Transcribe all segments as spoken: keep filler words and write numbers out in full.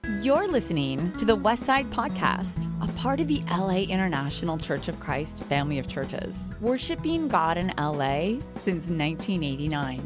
You're listening to the Westside Podcast, a part of the L A International Church of Christ family of churches, worshiping God in L A since nineteen eighty-nine.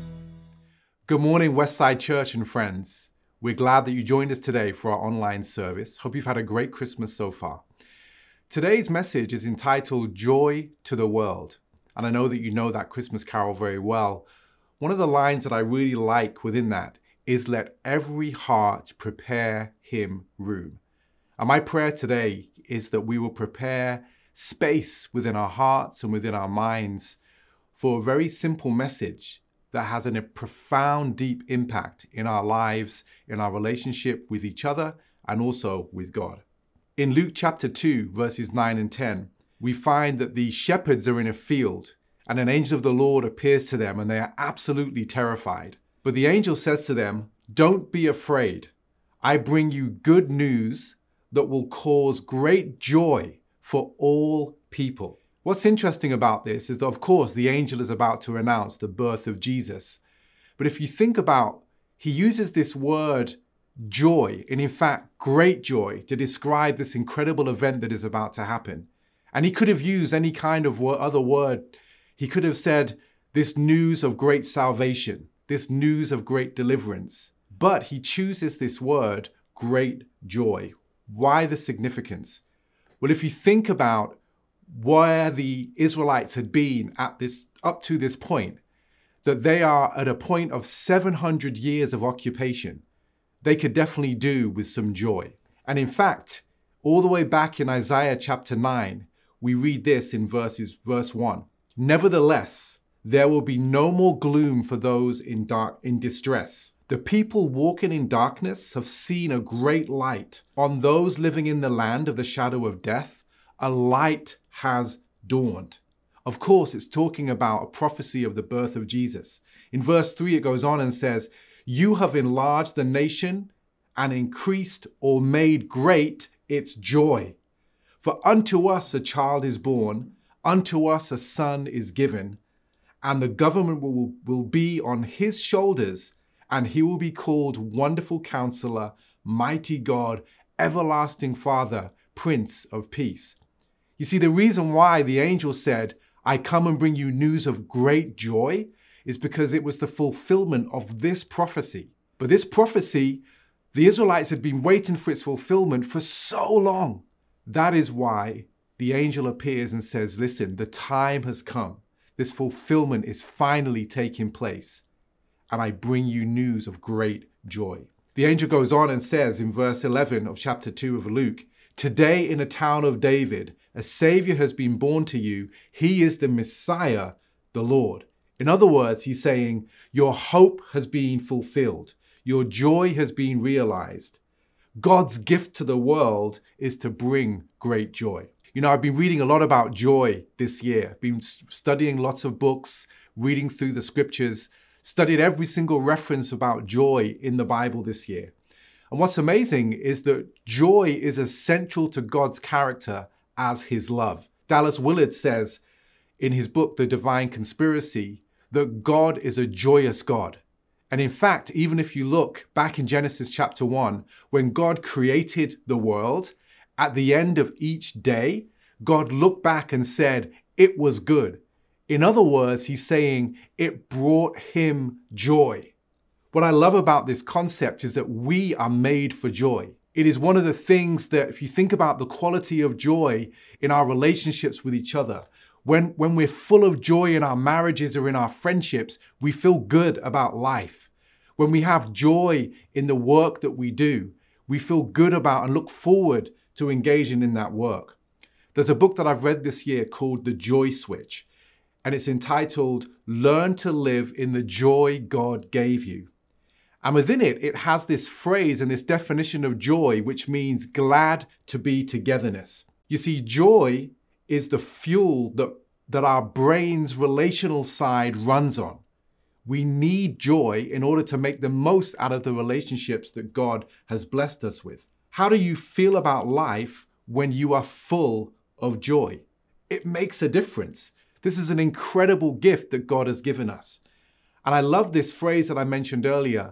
Good morning, Westside Church and friends. We're glad that you joined us today for our online service. Hope you've had a great Christmas so far. Today's message is entitled Joy to the World. And I know that you know that Christmas carol very well. One of the lines that I really like within that is let every heart prepare him room. And my prayer today is that we will prepare space within our hearts and within our minds for a very simple message that has a profound, deep impact in our lives, in our relationship with each other, and also with God. In Luke chapter two, verses nine and ten, we find that the shepherds are in a field and an angel of the Lord appears to them and they are absolutely terrified. But the angel says to them, "Don't be afraid. I bring you good news that will cause great joy for all people." What's interesting about this is that, of course, the angel is about to announce the birth of Jesus. But if you think about, he uses this word joy, and in fact, great joy, to describe this incredible event that is about to happen. And he could have used any kind of other word. He could have said, this news of great salvation, this news of great deliverance. But he chooses this word, great joy. Why the significance? Well, if you think about where the Israelites had been at this up to this point, that they are at a point of seven hundred years of occupation, they could definitely do with some joy. And in fact, all the way back in Isaiah chapter nine, we read this in verses, verse one. "Nevertheless, there will be no more gloom for those in dark in distress. The people walking in darkness have seen a great light. On those living in the land of the shadow of death, a light has dawned." Of course, it's talking about a prophecy of the birth of Jesus. In verse three, it goes on and says, "You have enlarged the nation and increased or made great its joy. For unto us a child is born, unto us a son is given, and the government will, will be on his shoulders, and he will be called Wonderful Counselor, Mighty God, Everlasting Father, Prince of Peace." You see, the reason why the angel said, "I come and bring you news of great joy," is because it was the fulfillment of this prophecy. But this prophecy, the Israelites had been waiting for its fulfillment for so long. That is why the angel appears and says, listen, the time has come. This fulfillment is finally taking place, and I bring you news of great joy. The angel goes on and says in verse eleven of chapter two of Luke, "Today in a town of David, a Savior has been born to you. He is the Messiah, the Lord." In other words, he's saying, your hope has been fulfilled. Your joy has been realized. God's gift to the world is to bring great joy. You know, I've been reading a lot about joy this year. I've been studying lots of books, reading through the scriptures, studied every single reference about joy in the Bible this year. And what's amazing is that joy is as central to God's character as his love. Dallas Willard says in his book, The Divine Conspiracy, that God is a joyous God. And in fact, even if you look back in Genesis chapter one, when God created the world, at the end of each day, God looked back and said, it was good. In other words, he's saying it brought him joy. What I love about this concept is that we are made for joy. It is one of the things that, if you think about the quality of joy in our relationships with each other, when, when we're full of joy in our marriages or in our friendships, we feel good about life. When we have joy in the work that we do, we feel good about and look forward to engaging in that work. There's a book that I've read this year called The Joy Switch, and it's entitled Learn to Live in the Joy God Gave You. And within it, it has this phrase and this definition of joy, which means glad to be togetherness. You see, joy is the fuel that, that our brain's relational side runs on. We need joy in order to make the most out of the relationships that God has blessed us with. How do you feel about life when you are full of joy? It makes a difference. This is an incredible gift that God has given us. And I love this phrase that I mentioned earlier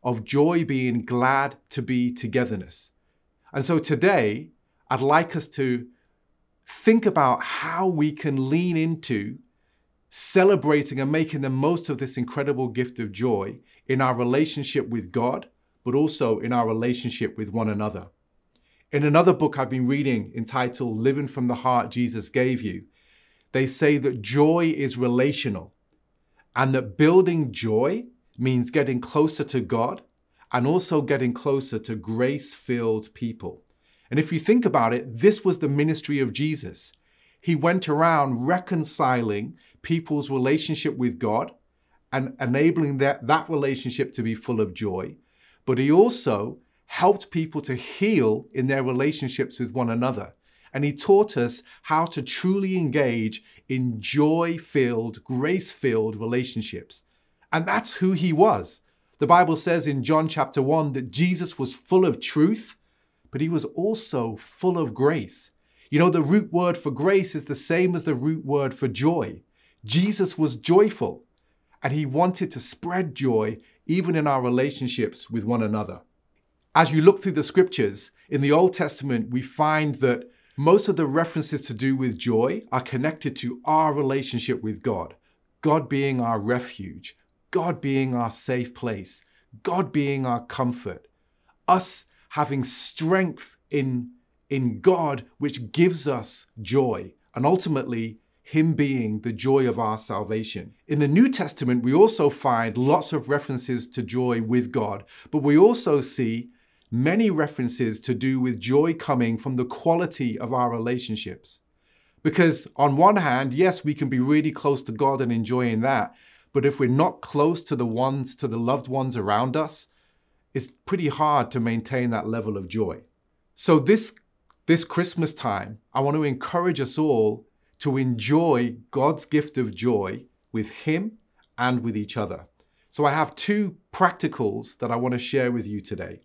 of joy being glad to be togetherness. And so today, I'd like us to think about how we can lean into celebrating and making the most of this incredible gift of joy in our relationship with God, but also in our relationship with one another. In another book I've been reading entitled Living from the Heart Jesus Gave You, they say that joy is relational and that building joy means getting closer to God and also getting closer to grace-filled people. And if you think about it, this was the ministry of Jesus. He went around reconciling people's relationship with God and enabling that, that relationship to be full of joy. But he also helped people to heal in their relationships with one another. And he taught us how to truly engage in joy-filled, grace-filled relationships. And that's who he was. The Bible says in John chapter one that Jesus was full of truth, but he was also full of grace. You know, the root word for grace is the same as the root word for joy. Jesus was joyful, and he wanted to spread joy even in our relationships with one another. As you look through the scriptures, in the Old Testament, we find that most of the references to do with joy are connected to our relationship with God. God being our refuge, God being our safe place, God being our comfort, us having strength in, in God, which gives us joy, and ultimately him being the joy of our salvation. In the New Testament, we also find lots of references to joy with God, but we also see many references to do with joy coming from the quality of our relationships. Because on one hand, yes, we can be really close to God and enjoying that, but if we're not close to the ones, to the loved ones around us, it's pretty hard to maintain that level of joy. So this, this Christmas time, I want to encourage us all to enjoy God's gift of joy with him and with each other. So I have two practicals that I want to share with you today.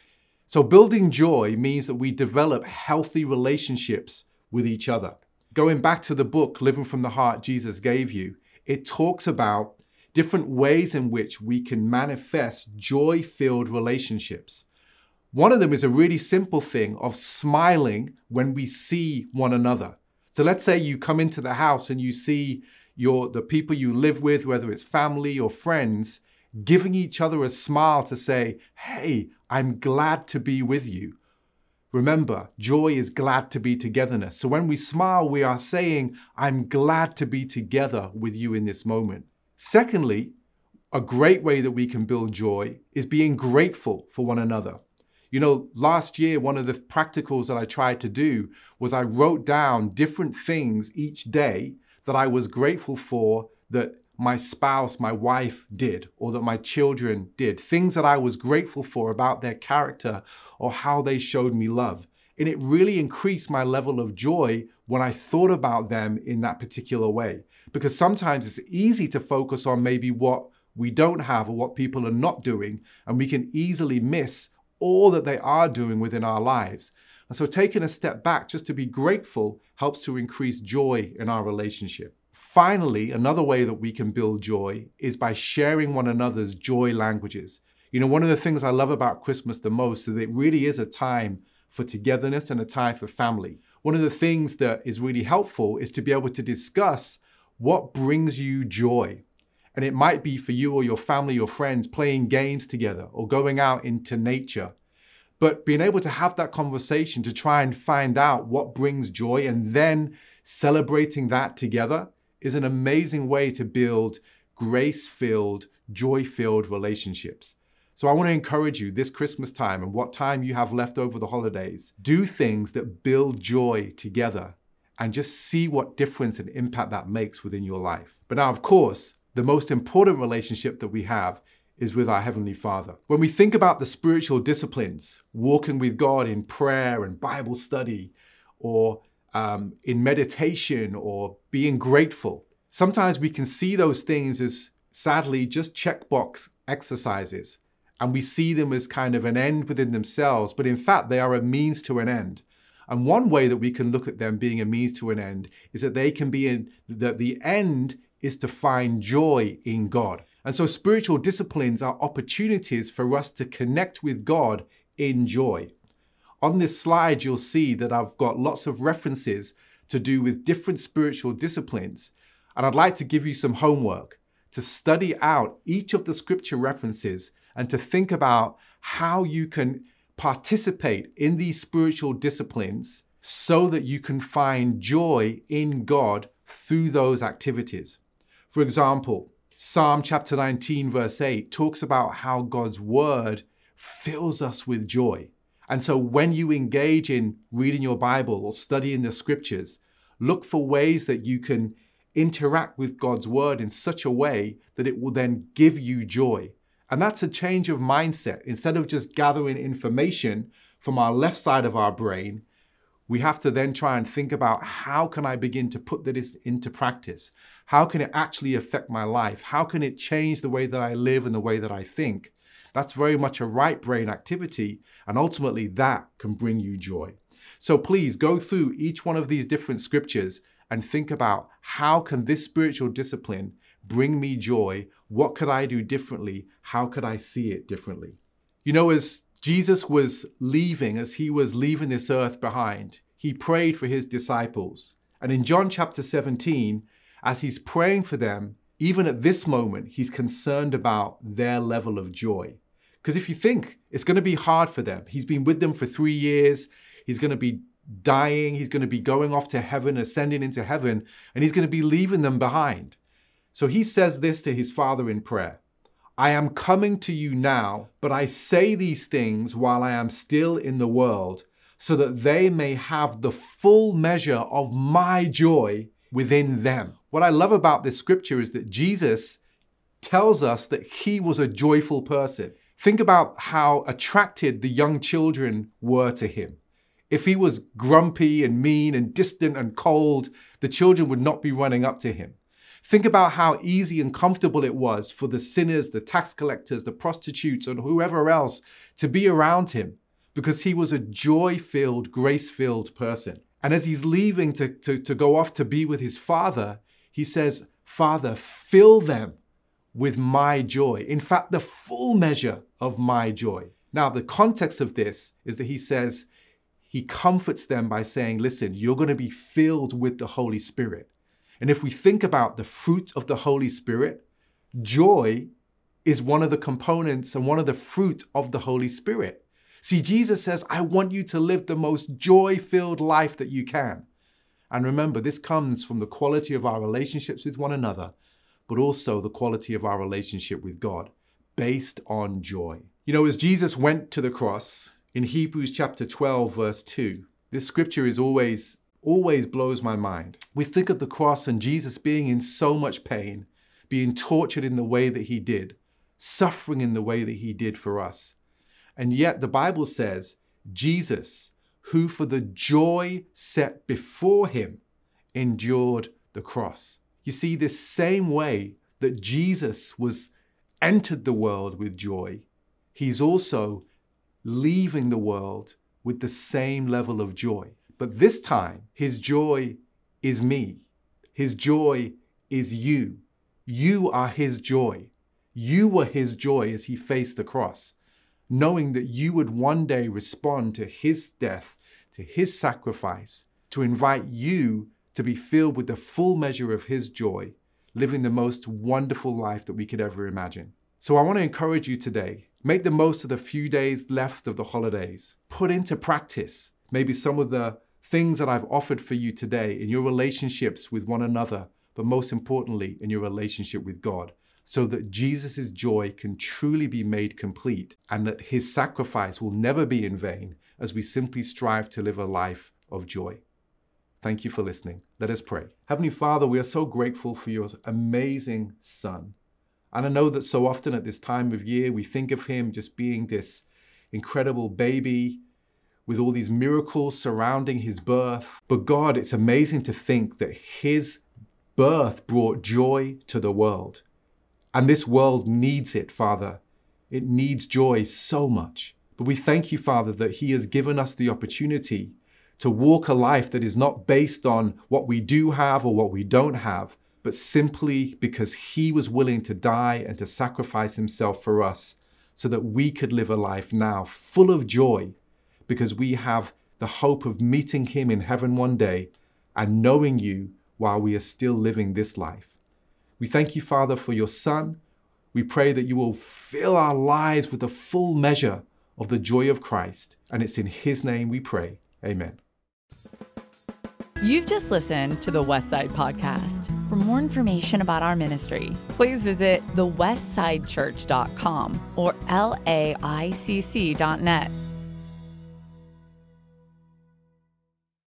So building joy means that we develop healthy relationships with each other. Going back to the book, Living from the Heart Jesus Gave You, it talks about different ways in which we can manifest joy-filled relationships. One of them is a really simple thing of smiling when we see one another. So let's say you come into the house and you see your the people you live with, whether it's family or friends, giving each other a smile to say, hey, I'm glad to be with you. Remember, joy is glad to be togetherness. So when we smile, we are saying, I'm glad to be together with you in this moment. Secondly, a great way that we can build joy is being grateful for one another. You know, last year, one of the practicals that I tried to do was I wrote down different things each day that I was grateful for that my spouse, my wife did, or that my children did, things that I was grateful for about their character or how they showed me love. And it really increased my level of joy when I thought about them in that particular way. Because sometimes it's easy to focus on maybe what we don't have or what people are not doing, and we can easily miss all that they are doing within our lives. And so taking a step back just to be grateful helps to increase joy in our relationship. Finally, another way that we can build joy is by sharing one another's joy languages. You know, one of the things I love about Christmas the most is that it really is a time for togetherness and a time for family. One of the things that is really helpful is to be able to discuss what brings you joy. And it might be for you or your family or friends playing games together or going out into nature. But being able to have that conversation to try and find out what brings joy and then celebrating that together is an amazing way to build grace-filled, joy-filled relationships. So I want to encourage you this Christmas time and what time you have left over the holidays, do things that build joy together and just see what difference and impact that makes within your life. But now, of course, the most important relationship that we have is with our Heavenly Father. When we think about the spiritual disciplines, walking with God in prayer and Bible study, or um, in meditation, or being grateful, sometimes we can see those things as, sadly, just checkbox exercises. And we see them as kind of an end within themselves, but in fact, they are a means to an end. And one way that we can look at them being a means to an end is that they can be in, that the end is to find joy in God. And so spiritual disciplines are opportunities for us to connect with God in joy. On this slide, you'll see that I've got lots of references to do with different spiritual disciplines. And I'd like to give you some homework to study out each of the scripture references and to think about how you can participate in these spiritual disciplines so that you can find joy in God through those activities. For example, Psalm chapter nineteen, verse eight talks about how God's word fills us with joy. And so when you engage in reading your Bible or studying the scriptures, look for ways that you can interact with God's word in such a way that it will then give you joy. And that's a change of mindset. Instead of just gathering information from our left side of our brain, we have to then try and think about, how can I begin to put this into practice? How can it actually affect my life? How can it change the way that I live and the way that I think? That's very much a right brain activity, and ultimately that can bring you joy. So please go through each one of these different scriptures and think about, how can this spiritual discipline bring me joy? What could I do differently? How could I see it differently? You know, as Jesus was leaving, as he was leaving this earth behind, he prayed for his disciples. And in John chapter seventeen, as he's praying for them, even at this moment, he's concerned about their level of joy. Because if you think, it's going to be hard for them. He's been with them for three years. He's going to be dying. He's going to be going off to heaven, ascending into heaven, and he's going to be leaving them behind. So he says this to his Father in prayer: I am coming to you now, but I say these things while I am still in the world, so that they may have the full measure of my joy within them. What I love about this scripture is that Jesus tells us that he was a joyful person. Think about how attracted the young children were to him. If he was grumpy and mean and distant and cold, the children would not be running up to him. Think about how easy and comfortable it was for the sinners, the tax collectors, the prostitutes, and whoever else to be around him, because he was a joy-filled, grace-filled person. And as he's leaving to, to, to go off to be with his Father, he says, Father, fill them with my joy. In fact, the full measure of my joy. Now, the context of this is that he says, he comforts them by saying, listen, you're going to be filled with the Holy Spirit. And if we think about the fruit of the Holy Spirit, joy is one of the components and one of the fruit of the Holy Spirit. See, Jesus says, I want you to live the most joy-filled life that you can. And remember, this comes from the quality of our relationships with one another, but also the quality of our relationship with God, based on joy. You know, as Jesus went to the cross, in Hebrews chapter twelve, verse two, this scripture is always, always blows my mind. We think of the cross and Jesus being in so much pain, being tortured in the way that he did, suffering in the way that he did for us. And yet the Bible says, Jesus, who for the joy set before him, endured the cross. You see, this same way that Jesus was entered the world with joy, he's also leaving the world with the same level of joy. But this time, his joy is me. His joy is you. You are his joy. You were his joy as he faced the cross, knowing that you would one day respond to his death, to his sacrifice, to invite you to be filled with the full measure of his joy, living the most wonderful life that we could ever imagine. So I want to encourage you today, make the most of the few days left of the holidays. Put into practice maybe some of the things that I've offered for you today in your relationships with one another, but most importantly, in your relationship with God, so that Jesus' joy can truly be made complete and that his sacrifice will never be in vain as we simply strive to live a life of joy. Thank you for listening. Let us pray. Heavenly Father, we are so grateful for your amazing Son. And I know that so often at this time of year, we think of him just being this incredible baby with all these miracles surrounding his birth. But God, it's amazing to think that his birth brought joy to the world. And this world needs it, Father. It needs joy so much. But we thank you, Father, that he has given us the opportunity to walk a life that is not based on what we do have or what we don't have, but simply because he was willing to die and to sacrifice himself for us so that we could live a life now full of joy because we have the hope of meeting him in heaven one day and knowing you while we are still living this life. We thank you, Father, for your Son. We pray that you will fill our lives with the full measure of the joy of Christ. And it's in his name we pray. Amen. You've just listened to the Westside Podcast. For more information about our ministry, please visit the westside church dot com or L A I C C dot net.